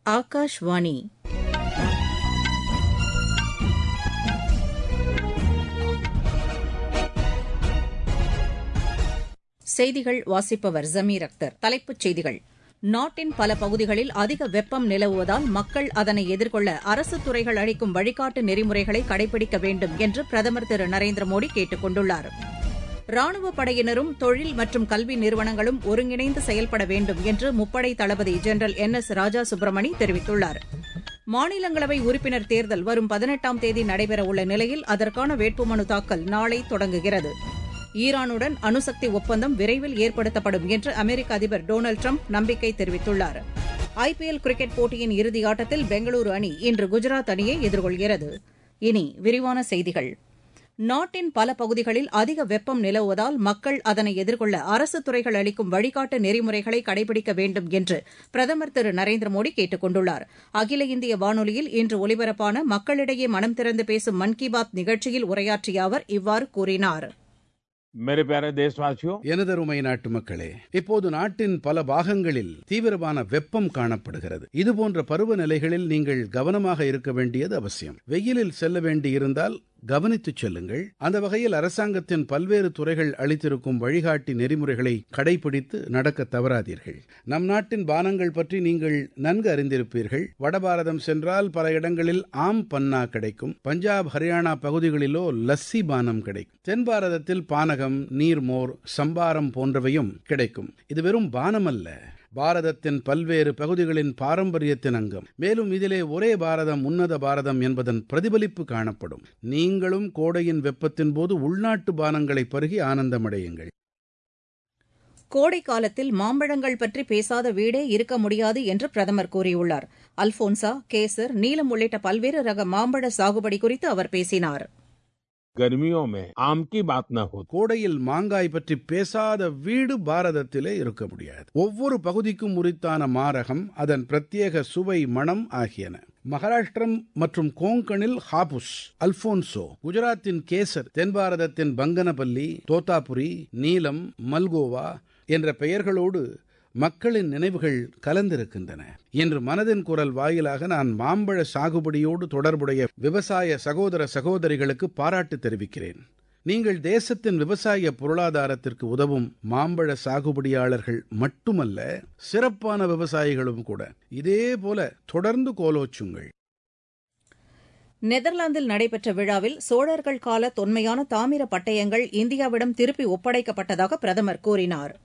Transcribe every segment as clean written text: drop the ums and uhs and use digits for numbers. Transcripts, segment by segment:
ஆகாஷ்வாணி. செய்திகள் வாசிப்பவர் ஜமீர் அக்தர். தலைப்புச் செய்திகள். நாட்டின் பல பகுதிகளில் அதிக வெப்பம் நிலவுவதால் மக்கள் அதனை எதிர்கொள்ள அரசுத் துறைகள் அளிக்கும் வழிகாட்டு நெறிமுறைகளை கடைபிடிக்க வேண்டும் என்று பிரதமர் திரு நரேந்திர மோடி கேட்டுக் கொண்டுள்ளார். ராணுவப் படையினரும் தொழில் மற்றும் கல்வி நிறுவனங்களும் ஒருங்கிணைந்து செயல்பட வேண்டும் என்று முப்படை தளபதி ஜெனரல் என்.எஸ். ராஜா சுப்பிரமணி தெரிவித்துள்ளார். மாநிலங்களவை உறுப்பினர் தேர்தல் வரும் 18ஆம் தேதி நடைபெறவுள்ள நிலையில் அதற்கான வேட்புமனு தாக்கல் நாளை தொடங்குகிறது. ஈரானுடன் அணுசக்தி ஒப்பந்தம் விரைவில் ஏற்படுத்தப்படும் என்று அமெரிக்க அதிபர் டொனால்டு டிரம்ப் நம்பிக்கை தெரிவித்துள்ளார். ஐபிஎல் கிரிக்கெட் போட்டியின் இறுதியாட்டத்தில் பெங்களூரு அணி இன்று குஜராத் அணியை எதிர்கொள்கிறது. இனி விரிவான செய்திகள். நாட்டின் பல பகுதிகளில் அதிக வெப்பம் நிலவுவதால் மக்கள் அதனை எதிர்கொள்ள அரசுத் துறைகள் அளிக்கும் வழிகாட்டு நெறிமுறைகளை கடைபிடிக்க வேண்டும் என்று பிரதமர் திரு நரேந்திர மோடி கேட்டுக் கொண்டுள்ளார். அகில இந்திய வானொலியில் இன்று ஒலிபரப்பான மக்களிடையே மனம் திறந்து பேசும் மன் கி பாத் நிகழ்ச்சியில் உரையாற்றிய அவர் இவ்வாறு கூறினார். எனதருமை நாட்டு மக்களே, இப்போது நாட்டின் பல பாகங்களில் தீவிரமான வெப்பம் காணப்படுகிறது. இதுபோன்ற பருவநிலைகளில் நீங்கள் கவனமாக இருக்க வேண்டியது அவசியம். வெயிலில் செல்ல வேண்டியிருந்தால் கவனித்துச் செல்லுங்கள். அந்த வகையில் அரசாங்கத்தின் பல்வேறு துறைகள் அளித்திருக்கும் வழிகாட்டி நெறிமுறைகளை கடைபிடித்து நடக்க தவறாதீர்கள். நம் நாட்டின் பானங்கள் பற்றி நீங்கள் நன்கு அறிந்திருப்பீர்கள். வடபாரதம் சென்றால் பல இடங்களில் ஆம் பன்னா கிடைக்கும். பஞ்சாப், ஹரியானா பகுதிகளிலோ லஸ்ஸி பானம் கிடைக்கும். தென் பாரதத்தில் பானகம், நீர்மோர், சம்பாரம் போன்றவையும் கிடைக்கும். இது வெறும் பானம் அல்ல, பாரதத்தின் பல்வேறு பகுதிகளின் பாரம்பரியத்தின் அங்கம். மேலும் இதிலே ஒரே பாரதம், உன்னத பாரதம் என்பதன் பிரதிபலிப்பு காணப்படும். நீங்களும் கோடையின் வெப்பத்தின் போது உள்நாட்டு பானங்களை பருகி ஆனந்தமடையுங்கள். கோடை காலத்தில் மாம்பழங்கள் பற்றி பேசாத வீடே இருக்க முடியாது என்று பிரதமர் கூறியுள்ளார். அல்போன்சா, கேசர், நீலம் உள்ளிட்ட பல்வேறு ரக மாம்பழ சாகுபடி குறித்து அவர் பேசினார். கோடையில் மாங்காய் பற்றி பேசாத வீடு பாரதத்திலே இருக்க முடியாது. ஒவ்வொரு பகுதிக்கும் உரித்தான மாரகம், அதன் பிரத்யேக சுவை, மணம் ஆகியன. மகாராஷ்டிரம் மற்றும் கோங்கனில் ஹாபுஸ், அல்போன்சோ, குஜராத்தின் கேசர், தென் பாரதத்தின் பங்கனபல்லி, தோத்தாபுரி, நீலம், மல்கோவா என்ற பெயர்களோடு மக்களின் நினைவுகள் கலந்திருக்கின்றன. இன்று மனதின் குரல் வாயிலாக நான் மாம்பழ சாகுபடியோடு தொடர்புடைய விவசாய சகோதர சகோதரிகளுக்கு பாராட்டு தெரிவிக்கிறேன். நீங்கள் தேசத்தின் விவசாய பொருளாதாரத்திற்கு உதவும் மாம்பழ சாகுபடியாளர்கள் மட்டுமல்ல, சிறப்பான விவசாயிகளும் கூட. இதேபோல தொடர்ந்து கோலோச்சுங்கள். நெதர்லாந்தில் நடைபெற்ற விழாவில் சோழர்கள் கால தொன்மையான தாமிர பட்டயங்கள் இந்தியாவிடம் திருப்பி ஒப்படைக்கப்பட்டதாக பிரதமர் கூறினார்.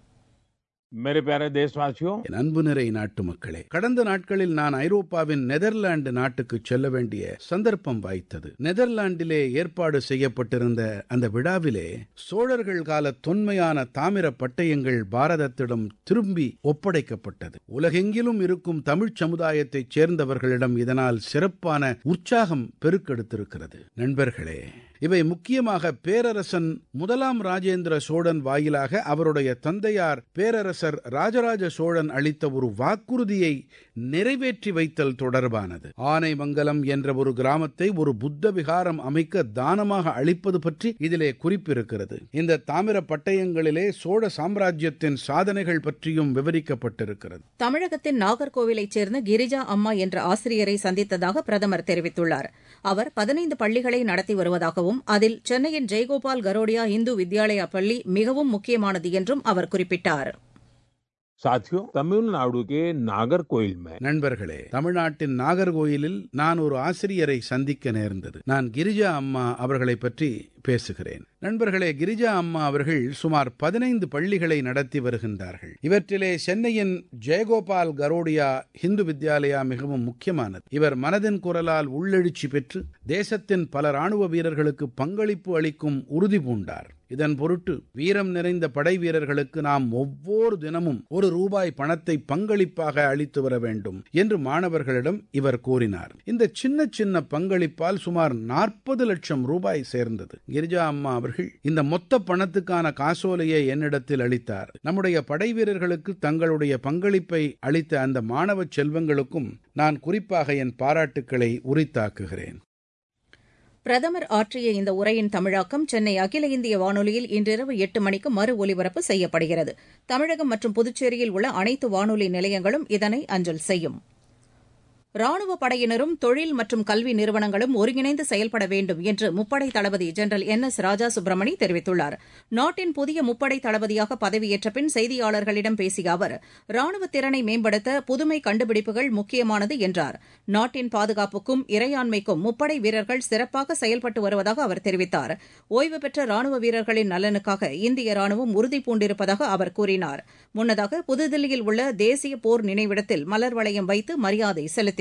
என் அன்பு நிறை நாட்டு மக்களே, கடந்த நாட்களில் நான் ஐரோப்பாவின் நெதர்லாந்து நாட்டுக்கு செல்ல வேண்டிய சந்தர்ப்பம் வாய்த்தது. நெதர்லாந்திலே ஏற்பாடு செய்யப்பட்டிருந்த அந்த விழாவிலே சோழர்கள் கால தொன்மையான தாமிர பட்டயங்கள் பாரதத்திடம் திரும்பி ஒப்படைக்கப்பட்டது. உலகெங்கிலும் இருக்கும் தமிழ்ச் சமுதாயத்தைச் சேர்ந்தவர்களிடம் இதனால் சிறப்பான உற்சாகம் பெருக்கெடுத்திருக்கிறது. நண்பர்களே, இவை முக்கியமாக பேரரசன் முதலாம் ராஜேந்திர சோழன் வாயிலாக அவருடைய தந்தையார் பேரரசர் ராஜராஜ சோழன் அளித்த ஒரு வாக்குறுதியை நிறைவேற்றி வைத்தல் தொடர்பானது. ஆனைமங்கலம் என்ற ஒரு கிராமத்தை ஒரு புத்த விகாரம் அமைக்க தானமாக அளிப்பது பற்றி இதிலே குறிப்பிருக்கிறது. இந்த தாமிர பட்டயங்களிலே சோழ சாம்ராஜ்யத்தின் சாதனைகள் பற்றியும் விவரிக்கப்பட்டிருக்கிறது. தமிழகத்தின் நாகர்கோவிலைச் சேர்ந்த கிரிஜா அம்மா என்ற ஆசிரியரை சந்தித்ததாக பிரதமர் தெரிவித்துள்ளார். அவர் 15 பள்ளிகளை நடத்தி வருவதாகவும், அதில் சென்னையின் ஜெயகோபால் கரோடியா இந்து வித்யாலயா பள்ளி மிகவும் முக்கியமானது என்றும் அவர் குறிப்பிட்டார். நண்பர்களே, தமிழ்நாட்டின் நாகர்கோயிலில் நான் ஒரு ஆசிரியரை சந்திக்க நேர்ந்தது. நான் கிரிஜா அம்மா அவர்களை பற்றி பேசுகிறேன். நண்பர்களே, கிரிஜா அம்மா அவர்கள் சுமார் 15 பள்ளிகளை நடத்தி வருகின்றார்கள். இவற்றிலே சென்னையின் ஜெயகோபால் கரோடியா இந்து வித்யாலயா மிகவும் முக்கியமானது. இவர் மனதின் குரலால் உள்ளெழுச்சி பெற்று தேசத்தின் பல ராணுவ வீரர்களுக்கு பங்களிப்பு அளிக்கும் உறுதி பூண்டார். இதன் பொருட்டு வீரம் நிறைந்த படை வீரர்களுக்கு நாம் ஒவ்வொரு தினமும் ₹1 பணத்தை பங்களிப்பாக அளித்து வர வேண்டும் என்று மாணவர்களிடம் இவர் கூறினார். இந்த சின்ன சின்ன பங்களிப்பால் சுமார் 40 லட்சம் ரூபாய் சேர்ந்தது. கிரிஜா அம்மா அவர்கள் இந்த மொத்த பணத்துக்கான காசோலையை என்னிடத்தில் அளித்தார். நம்முடைய படை வீரர்களுக்கு தங்களுடைய பங்களிப்பை அளித்த அந்த மாணவ செல்வங்களுக்கும் நான் குறிப்பாக என் பாராட்டுக்களை உரித்தாக்குகிறேன். பிரதமர் ஆற்றிய இந்த உரையின் தமிழாக்கம் சென்னை அகில இந்திய வானொலியில் இன்றிரவு 8 மணிக்கு மறு ஒலிபரப்பு செய்யப்படுகிறது. தமிழகம் மற்றும் புதுச்சேரியில் உள்ள அனைத்து வானொலி நிலையங்களும் இதனை அஞ்சல் செய்யும். ராணுவப் படையினரும் தொழில் மற்றும் கல்வி நிறுவனங்களும் ஒருங்கிணைந்து செயல்பட வேண்டும் என்று முப்படை தளபதி ஜெனரல் என்.எஸ். ராஜா சுப்பிரமணி தெரிவித்துள்ளார். நாட்டின் புதிய முப்படை தளபதியாக பதவியேற்ற பின் செய்தியாளர்களிடம் பேசிய அவர், ராணுவ திறனை மேம்படுத்த புதுமை கண்டுபிடிப்புகள் முக்கியமானது என்றார். நாட்டின் பாதுகாப்புக்கும் இறையாண்மைக்கும் முப்படை வீரர்கள் சிறப்பாக செயல்பட்டு வருவதாக அவர் தெரிவித்தார். ஓய்வு பெற்ற ராணுவ வீரர்களின் நலனுக்காக இந்திய ராணுவம் உறுதிபூண்டிருப்பதாக அவர் கூறினார். முன்னதாக புதுதில்லியில் உள்ள தேசிய போர் நினைவிடத்தில் மலர் வளையம் வைத்து மரியாதை செலுத்தினார்.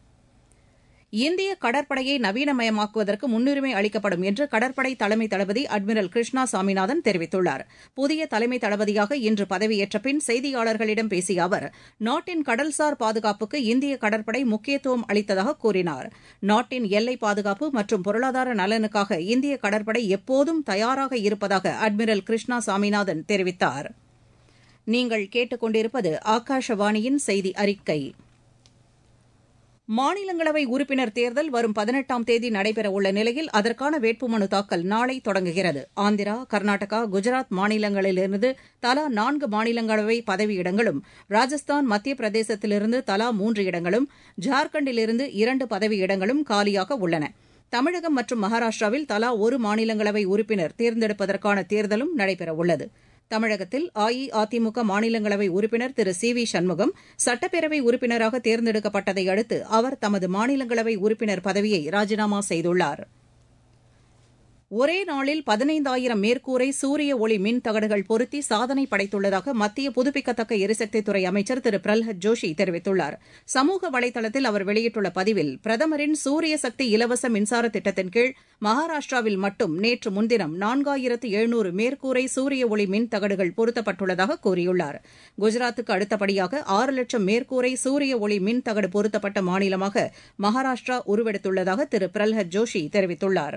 இந்திய கடற்படையை நவீனமயமாக்குவதற்கு முன்னுரிமை அளிக்கப்படும் என்று கடற்படை தலைமை தளபதி அட்மிரல் கிருஷ்ணா சாமிநாதன் தெரிவித்துள்ளார். புதிய தலைமை தளபதியாக இன்று பதவியேற்ற பின் செய்தியாளர்களிடம் பேசிய அவர், நாட்டின் கடல்சார் பாதுகாப்புக்கு இந்திய கடற்படை முக்கியத்துவம் அளித்ததாக கூறினார். நாட்டின் எல்லை பாதுகாப்பு மற்றும் பொருளாதார நலனுக்காக இந்திய கடற்படை எப்போதும் தயாராக இருப்பதாக அட்மிரல் கிருஷ்ணா சாமிநாதன் தெரிவித்தார். நீங்கள் கேட்டுக் கொண்டிருப்பது ஆகாஷவாணியின் செய்தி அறிக்கை. மாநிலங்களவை உறுப்பினர் தேர்தல் வரும் 18ஆம் தேதி நடைபெறவுள்ள நிலையில் அதற்கான வேட்புமனு தாக்கல் நாளை தொடங்குகிறது. ஆந்திரா, கர்நாடகா, குஜராத் மாநிலங்களிலிருந்து தலா 4 மாநிலங்களவை பதவியிடங்களும், ராஜஸ்தான், மத்திய பிரதேசத்திலிருந்து தலா 3 இடங்களும், ஜார்க்கண்டிலிருந்து 2 பதவியிடங்களும் காலியாக உள்ளன. தமிழகம் மற்றும் மகாராஷ்டிராவில் தலா 1 மாநிலங்களவை உறுப்பினர் தேர்ந்தெடுப்பதற்கான தேர்தலும் நடைபெறவுள்ளது. தமிழகத்தில் அஇஅதிமுக மாநிலங்களவை உறுப்பினர் திரு சி. வி. சண்முகம் சட்டப்பேரவை உறுப்பினராக தேர்ந்தெடுக்கப்பட்டதை அடுத்து அவர் தமது மாநிலங்களவை உறுப்பினர் பதவியை ராஜினாமா செய்துள்ளார். ஒரே நாளில் 15,000 மேற்கூரை சூரிய ஒளி மின் தகடுகள் பொருத்தி சாதனை படைத்துள்ளதாக மத்திய புதுப்பிக்கத்தக்க எரிசக்தித்துறை அமைச்சர் திரு பிரல்ஹத் ஜோஷி தெரிவித்துள்ளார். சமூக வலைதளத்தில் அவர் வெளியிட்டுள்ள பதிவில், பிரதமரின் சூரிய சக்தி இலவச மின்சார திட்டத்தின் கீழ் மகாராஷ்டிராவில் மட்டும் நேற்று முன்தினம் 4,700 மேற்கூரை சூரிய ஒளி மின் தகடுகள் பொருத்தப்பட்டுள்ளதாக கூறியுள்ளார். குஜராத்துக்கு அடுத்தபடியாக 6 லட்சம் மேற்கூரை சூரிய ஒளி மின் தகடு பொருத்தப்பட்ட மாநிலமாக மகாராஷ்டிரா உருவெடுத்துள்ளதாக திரு பிரல்ஹத் ஜோஷி தெரிவித்துள்ளார்.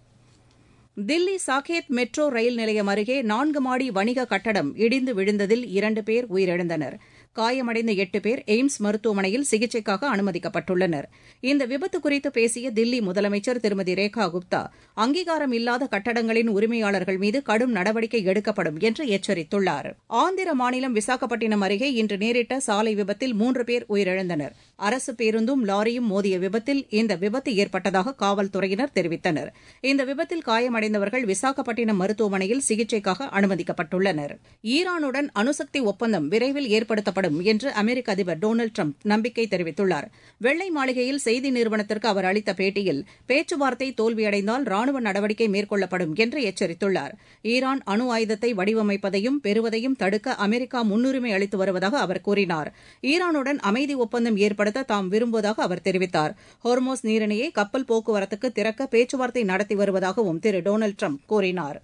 தில்லி சாகேத் மெட்ரோ ரயில் நிலையம் அருகே 4 மாடி வணிக கட்டடம் இடிந்து விழுந்ததில் 2 பேர் உயிரிழந்தனர். காயமடைந்த 8 பேர் எய்ம்ஸ் மருத்துவமனையில் சிகிச்சைக்காக அனுமதிக்கப்பட்டுள்ளனர். இந்த விபத்து குறித்து பேசிய தில்லி முதலமைச்சர் திருமதி ரேகா குப்தா, அங்கீகாரம் இல்லாத கட்டடங்களின் உரிமையாளர்கள் மீது கடும் நடவடிக்கை எடுக்கப்படும் என்று எச்சரித்துள்ளார். ஆந்திர மாநிலம் விசாகப்பட்டினம் அருகே இன்று நேரிட்ட சாலை விபத்தில் 3 பேர் உயிரிழந்தனர். அரசு பேருந்தும் லாரியும் மோதிய விபத்தில் இந்த விபத்து ஏற்பட்டதாக காவல்துறையினர் தெரிவித்தனர். இந்த விபத்தில் காயமடைந்தவர்கள் விசாகப்பட்டினம் மருத்துவமனையில் சிகிச்சைக்காக அனுமதிக்கப்பட்டுள்ளனர். ஈரானுடன் அணுசக்தி ஒப்பந்தம் விரைவில் ஏற்படுத்தப்படும் என்று அமெரிக்க அதிபர் டொனால்டு டிரம்ப் நம்பிக்கை தெரிவித்துள்ளார். வெள்ளை மாளிகையில் செய்தி நிறுவனத்திற்கு அவர் அளித்த பேட்டியில், பேச்சுவார்த்தை தோல்வியடைந்தால் ராணுவ நடவடிக்கை மேற்கொள்ளப்படும் என்று எச்சரித்துள்ளார். ஈரான் அணு ஆயுதத்தை வடிவமைப்பதையும் பெறுவதையும் தடுக்க அமெரிக்கா முன்னுரிமை அளித்து வருவதாக அவர் கூறினார். ஈரானுடன் அமைதி ஒப்பந்தம் ஏற்படுத்த தாம் விரும்புவதாக அவர் தெரிவித்தார். ஹோர்மோஸ் நீரிணையை கப்பல் போக்குவரத்துக்கு திறக்க பேச்சுவார்த்தை நடத்தி வருவதாகவும் திரு டொனால்டு டிரம்ப் கூறினார்.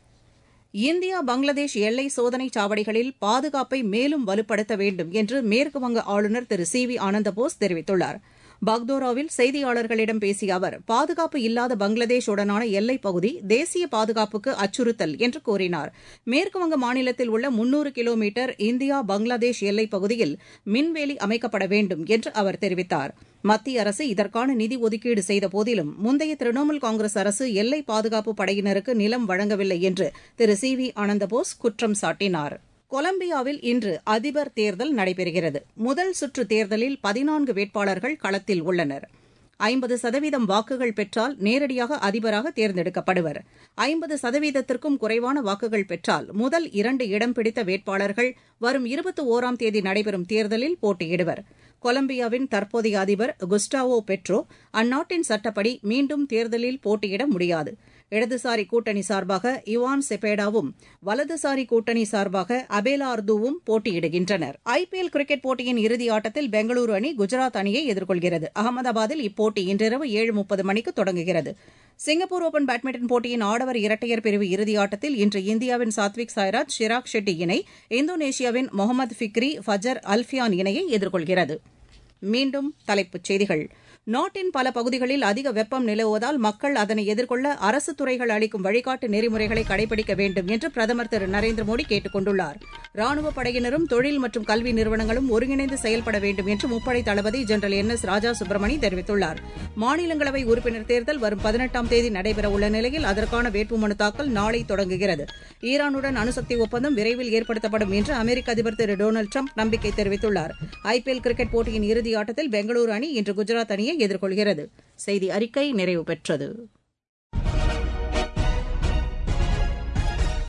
இந்தியா பங்களாதேஷ் எல்லை சோதனைச் சாவடிகளில் பாதுகாப்பை மேலும் வலுப்படுத்த வேண்டும் என்று மேற்குவங்க ஆளுநர் திரு சி. வி. ஆனந்தபோஸ் தெரிவித்துள்ளார். பக்தோராவில் செய்தியாளர்களிடம் பேசிய அவர், பாதுகாப்பு இல்லாத பங்களாதேஷுடனான எல்லைப் பகுதி தேசிய பாதுகாப்புக்கு அச்சுறுத்தல் என்று கூறினார். மேற்குவங்க மாநிலத்தில் உள்ள 300 கிலோமீட்டர் இந்தியா பங்களாதேஷ் எல்லைப் பகுதியில் மின்வேலி அமைக்கப்பட வேண்டும் என்று அவர் தெரிவித்தார். மத்திய அரசு இதற்கான நிதி ஒதுக்கீடு செய்த போதிலும் முந்தைய திரிணாமுல் காங்கிரஸ் அரசு எல்லை பாதுகாப்பு படையினருக்கு நிலம் வழங்கவில்லை என்று திரு சி. வி. ஆனந்தபோஸ் குற்றம் சாட்டினார். கொலம்பியாவில் இன்று அதிபர் தேர்தல் நடைபெறுகிறது. முதல் சுற்று தேர்தலில் 14 வேட்பாளர்கள் களத்தில் உள்ளனர். 50% வாக்குகள் பெற்றால் நேரடியாக அதிபராக தேர்ந்தெடுக்கப்படுவர். 50%த்திற்கும் குறைவான வாக்குகள் பெற்றால் முதல் 2 இடம் பிடித்த வேட்பாளர்கள் வரும் 21ஆம் தேதி நடைபெறும் தேர்தலில் போட்டியிடுவர். கொலம்பியாவின் தற்போதைய அதிபர் குஸ்டாவோ பெட்ரோ அந்நாட்டின் சட்டப்படி மீண்டும் தேர்தலில் போட்டியிட முடியாது. இடதுசாரி கூட்டணி சார்பாக இவான் செபேடாவும், வலதுசாரி கூட்டணி சார்பாக அபேலார்துவும் போட்டியிடுகின்றனர். ஐபிஎல் கிரிக்கெட் போட்டியின் இறுதி ஆட்டத்தில் பெங்களூரு அணி குஜராத் அணியை எதிர்கொள்கிறது. அகமதாபாத்தில் இப்போட்டி இன்றிரவு 7:30 மணிக்கு தொடங்குகிறது. சிங்கப்பூர் ஒபன் பேட்மிண்டன் போட்டியின் ஆடவர் இரட்டையர் பிரிவு இறுதியாட்டத்தில் இன்று இந்தியாவின் சாத்விக் சாய்ராஜ், ஷிராக் ஷெட்டி இணை இந்தோனேஷியாவின் முகமது ஃபிக்ரி, ஃபஜர் அல்ஃபியான் இணையை எதிர்கொள்கிறது. மீண்டும் தலைப்புச் செய்திகள். நாட்டின் பல பகுதிகளில் அதிக வெப்பம் நிலவுவதால் மக்கள் அதனை எதிர்கொள்ள அரசு துறைகள் அளிக்கும் வழிகாட்டு நெறிமுறைகளை கடைபிடிக்க வேண்டும் என்று பிரதமர் திரு நரேந்திர மோடி கேட்டுக் கொண்டுள்ளார். ராணுவப் படையினரும் தொழில் மற்றும் கல்வி நிறுவனங்களும் ஒருங்கிணைந்து செயல்பட வேண்டும் என்று முப்படை தளபதி ஜெனரல் NS ராஜா சுப்பிரமணி தெரிவித்துள்ளார். மாநிலங்களவை உறுப்பினர் தேர்தல் வரும் 18ஆம் தேதி நடைபெறவுள்ள நிலையில் அதற்கான வேட்புமனு தாக்கல் நாளை தொடங்குகிறது. ஈரானுடன் அணுசக்தி ஒப்பந்தம் விரைவில் ஏற்படுத்தப்படும் என்று அமெரிக்க அதிபர் திரு டொனால்டு டிரம்ப் நம்பிக்கை தெரிவித்துள்ளார். IPL கிரிக்கெட் போட்டியின் இறுதி ஆட்டத்தில் பெங்களூரு அணி இன்று குஜராத் அணியை எதிர்கொள்கிறது. செய்தி அறிக்கை நிறைவு பெற்றது.